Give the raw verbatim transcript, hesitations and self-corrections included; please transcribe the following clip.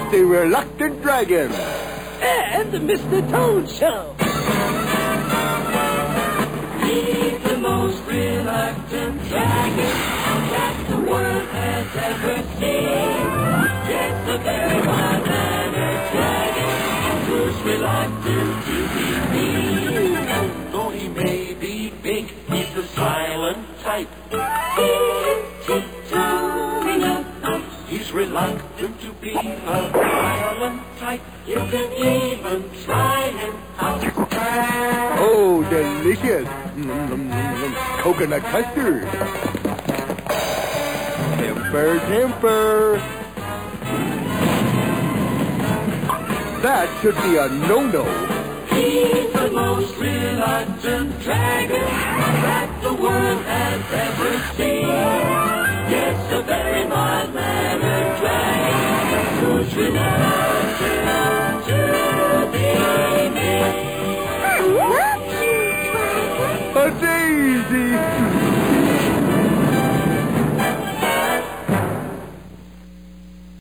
the Reluctant Dragon. And the Mister Toad Show. He's the most reluctant dragon that the world has ever seen. Yes, a very mild-mannered dragon who's reluctant to be mean. Though he may be big, he's the silent type. Tiptoeing up, he's reluctant to be a violent type. You can even try him out. Oh, delicious. Mm-hmm. Coconut custard. Temper, temper. That should be a no-no. He's the most reluctant dragon that the world has ever seen. Yes, a very mild-mannered dragon who's reluctant to be mean. A daisy.